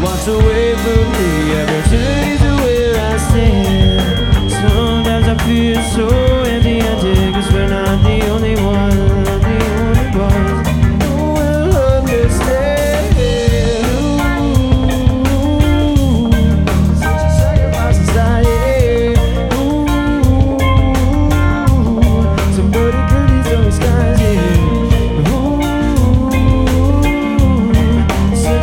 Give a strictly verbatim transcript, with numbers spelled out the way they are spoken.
walks away from me, I return to where I stand. Sometimes I feel so